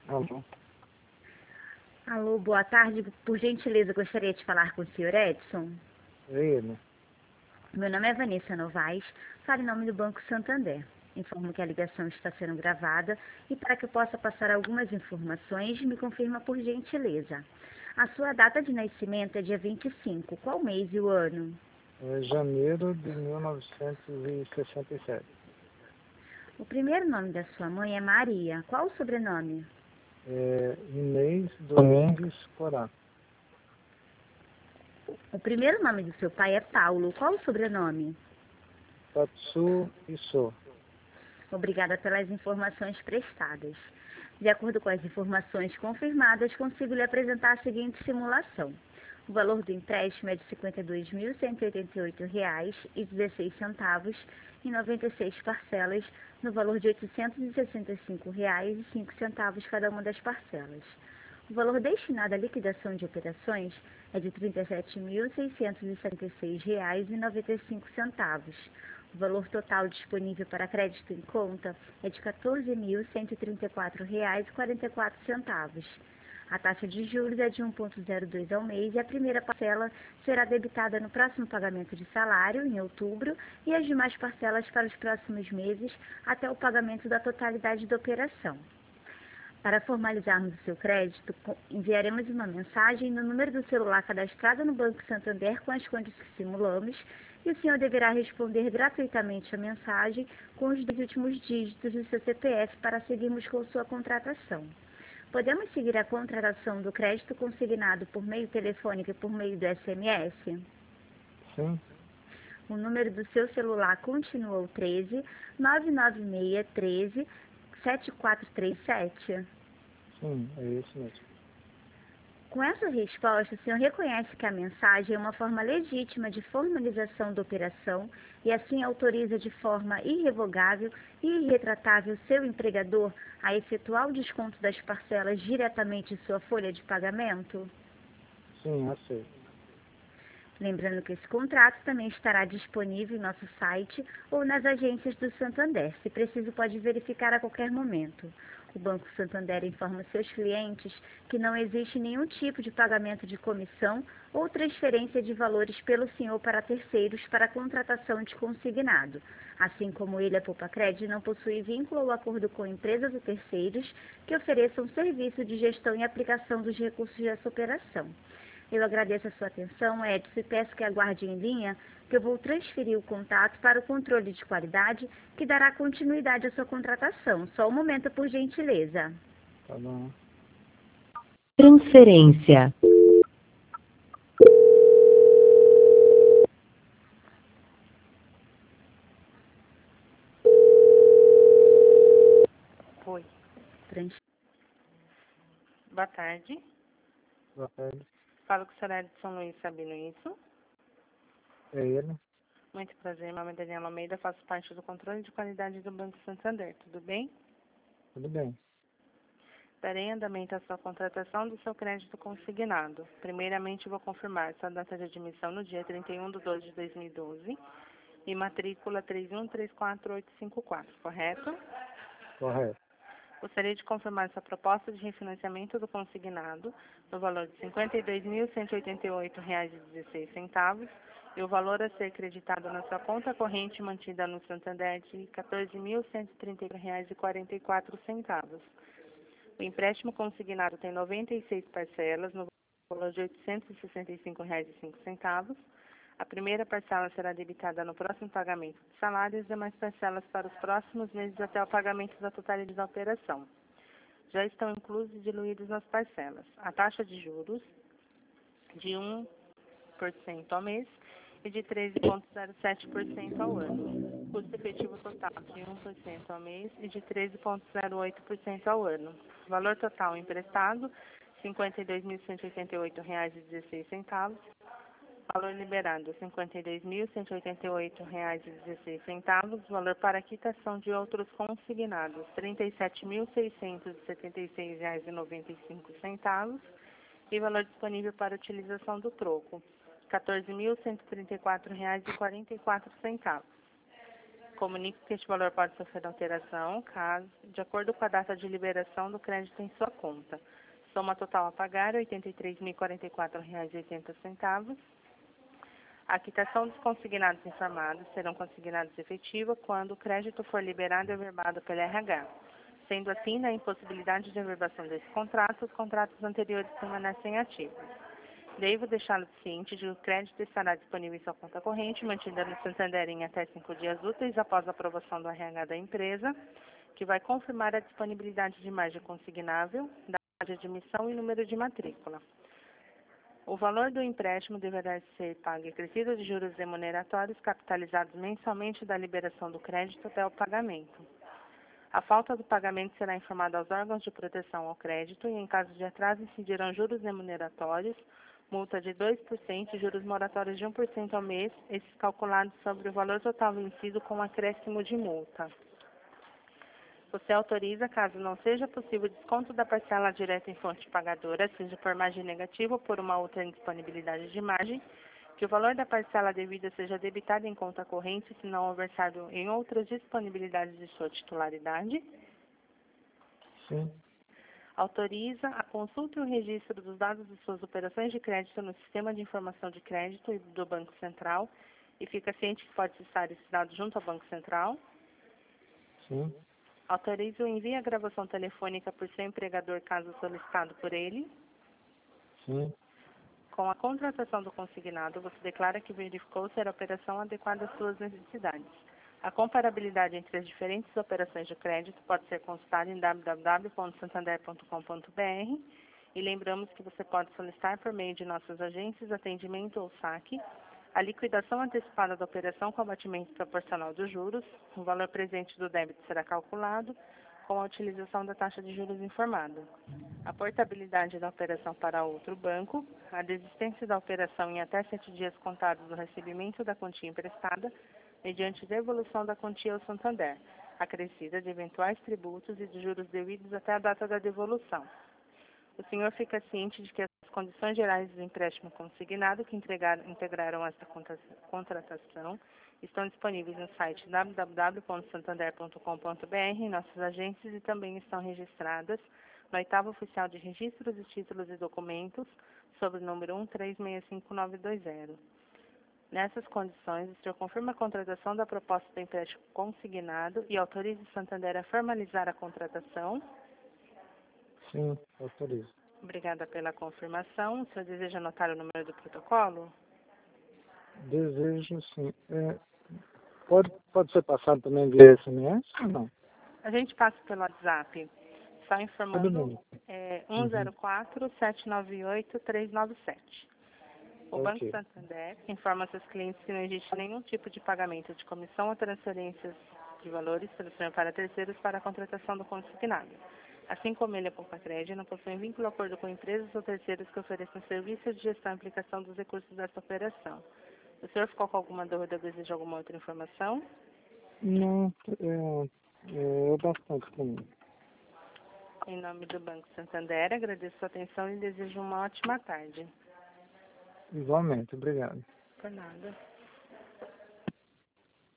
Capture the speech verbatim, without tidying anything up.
Alô? Alô, boa tarde. Por gentileza, gostaria de falar com o senhor Edson. É ele. Meu nome é Vanessa Novaes, falo em nome do Banco Santander. Informo que a ligação está sendo gravada e para que eu possa passar algumas informações, me confirma por gentileza. A sua data de nascimento é dia vinte e cinco. Qual mês e o ano? É janeiro de mil novecentos e sessenta e sete. O primeiro nome da sua mãe é Maria. Qual o sobrenome? É Inês Domingues Corá. O primeiro nome do seu pai é Paulo. Qual o sobrenome? Tatsu Isso. Obrigada pelas informações prestadas. De acordo com as informações confirmadas, consigo lhe apresentar a seguinte simulação. O valor do empréstimo é de cinquenta e dois mil cento e oitenta e oito reais e dezesseis centavos em noventa e seis parcelas, no valor de oitocentos e sessenta e cinco reais e cinco centavos cada uma das parcelas. O valor destinado à liquidação de operações é de trinta e sete mil seiscentos e setenta e seis reais e noventa e cinco centavos. O valor total disponível para crédito em conta é de quatorze mil cento e trinta e quatro reais e quarenta e quatro centavos. A taxa de juros é de um vírgula zero dois ao mês e a primeira parcela será debitada no próximo pagamento de salário, em outubro, e as demais parcelas para os próximos meses, até o pagamento da totalidade da operação. Para formalizarmos o seu crédito, enviaremos uma mensagem no número do celular cadastrado no Banco Santander com as contas que simulamos e o senhor deverá responder gratuitamente a mensagem com os dois últimos dígitos do seu C P F para seguirmos com sua contratação. Podemos seguir a contratação do crédito consignado por meio telefônico e por meio do S M S? Sim? O número do seu celular continua o treze, nove nove seis, treze, sete quatro três sete? Sim, é isso mesmo. Com essa resposta, o senhor reconhece que a mensagem é uma forma legítima de formalização da operação e assim autoriza de forma irrevogável e irretratável seu empregador a efetuar o desconto das parcelas diretamente em sua folha de pagamento? Sim, aceito. Lembrando que esse contrato também estará disponível em nosso site ou nas agências do Santander. Se preciso, pode verificar a qualquer momento. O Banco Santander informa seus clientes que não existe nenhum tipo de pagamento de comissão ou transferência de valores pelo senhor para terceiros para a contratação de consignado. Assim como ele, a Poupacred, não possui vínculo ou acordo com empresas ou terceiros que ofereçam serviço de gestão e aplicação dos recursos dessa operação. Eu agradeço a sua atenção, Edson, e peço que aguarde em linha, que eu vou transferir o contato para o controle de qualidade, que dará continuidade à sua contratação. Só um momento, por gentileza. Tá bom. Transferência. Foi. Trans... Boa tarde. Boa tarde. Falo com o senhor Edson Luiz Sabino, isso? É ele? Muito prazer, meu nome é Daniela Almeida, faço parte do controle de qualidade do Banco Santander, tudo bem? Tudo bem. Darei em andamento a sua contratação do seu crédito consignado. Primeiramente, vou confirmar sua data de admissão no dia trinta e um de doze de dois mil e doze e matrícula três um três quatro oito cinco quatro, correto? Correto. Gostaria de confirmar sua proposta de refinanciamento do consignado no valor de cinquenta e dois mil cento e oitenta e oito reais e dezesseis centavos e o valor a ser creditado na sua conta corrente mantida no Santander de quatorze mil cento e trinta e um reais e quarenta e quatro centavos. O empréstimo consignado tem noventa e seis parcelas no valor de oitocentos e sessenta e cinco reais e cinco centavos. A primeira parcela será debitada no próximo pagamento de salário e as demais parcelas para os próximos meses até o pagamento da totalidade da operação. Já estão inclusos e diluídos nas parcelas a taxa de juros de um por cento ao mês e de treze vírgula zero sete por cento ao ano. Custo efetivo total de um por cento ao mês e de treze vírgula zero oito por cento ao ano. Valor total emprestado, cinquenta e dois mil cento e oitenta e oito reais e dezesseis centavos. Valor liberado, cinquenta e dois mil cento e oitenta e oito reais e dezesseis centavos. Valor para quitação de outros consignados, trinta e sete mil seiscentos e setenta e seis reais e noventa e cinco centavos. E valor disponível para utilização do troco, quatorze mil cento e trinta e quatro reais e quarenta e quatro centavos. Comunico que este valor pode sofrer alteração, caso, de acordo com a data de liberação do crédito em sua conta. Soma total a pagar, oitenta e três mil e quarenta e quatro reais e oitenta centavos. A quitação dos consignados informados serão consignados efetiva quando o crédito for liberado e averbado pelo R H. Sendo assim, na impossibilidade de averbação desse contrato, os contratos anteriores permanecem ativos. Devo deixá-lo ciente de que o crédito estará disponível em sua conta corrente, mantida no Santander em até cinco dias úteis após a aprovação do R H da empresa, que vai confirmar a disponibilidade de margem consignável, data de admissão e número de matrícula. O valor do empréstimo deverá ser pago e acrescido de juros remuneratórios capitalizados mensalmente da liberação do crédito até o pagamento. A falta do pagamento será informada aos órgãos de proteção ao crédito e, em caso de atraso, incidirão juros remuneratórios, multa de dois por cento e juros moratórios de um por cento ao mês, esses calculados sobre o valor total vencido com acréscimo de multa. Você autoriza, caso não seja possível desconto da parcela direta em fonte pagadora, seja por margem negativa ou por uma outra indisponibilidade de margem, que o valor da parcela devida seja debitado em conta corrente, se não houver saldo em outras disponibilidades de sua titularidade. Sim. Autoriza a consulta e o registro dos dados de suas operações de crédito no Sistema de Informação de Crédito e do Banco Central e fica ciente que pode acessar esses dados junto ao Banco Central. Sim. Autoriza o envio e a gravação telefônica por seu empregador, caso solicitado por ele. Sim. Com a contratação do consignado, você declara que verificou ser a operação adequada às suas necessidades. A comparabilidade entre as diferentes operações de crédito pode ser consultada em w w w ponto santander ponto com ponto b r e lembramos que você pode solicitar por meio de nossas agências, atendimento ou saque, a liquidação antecipada da operação com abatimento proporcional dos juros. O valor presente do débito será calculado com a utilização da taxa de juros informada. A portabilidade da operação para outro banco, a desistência da operação em até sete dias contados do recebimento da quantia emprestada, mediante devolução da quantia ao Santander, acrescida de eventuais tributos e de juros devidos até a data da devolução. O senhor fica ciente de que as condições gerais do empréstimo consignado que entregaram, integraram esta contratação estão disponíveis no site w w w ponto santander ponto com ponto b r, em nossas agências, e também estão registradas no oitavo oficial de registros de títulos e documentos, sob o número um três seis cinco nove dois zero. Nessas condições, o senhor confirma a contratação da proposta do empréstimo consignado e autoriza o Santander a formalizar a contratação. Sim, autorizo. Obrigada pela confirmação. O senhor deseja anotar o número do protocolo? Desejo, sim. É, pode, pode ser passado também via S M S ou não? A gente passa pelo WhatsApp, só Tudo informando, bem. é um zero quatro, sete nove oito, três nove sete. O Ok. Banco Santander informa seus clientes que não existe nenhum tipo de pagamento de comissão ou transferências de valores pelo senhor para terceiros para a contratação do consignado. Assim como ele, a Poupa-Crédito, não possui vínculo ou acordo com empresas ou terceiros que ofereçam serviços de gestão e aplicação dos recursos desta operação. O senhor ficou com alguma dúvida ou deseja alguma outra informação? Não, é, é bastante comum. Em nome do Banco Santander, agradeço sua atenção e desejo uma ótima tarde. Igualmente, obrigado. Por nada.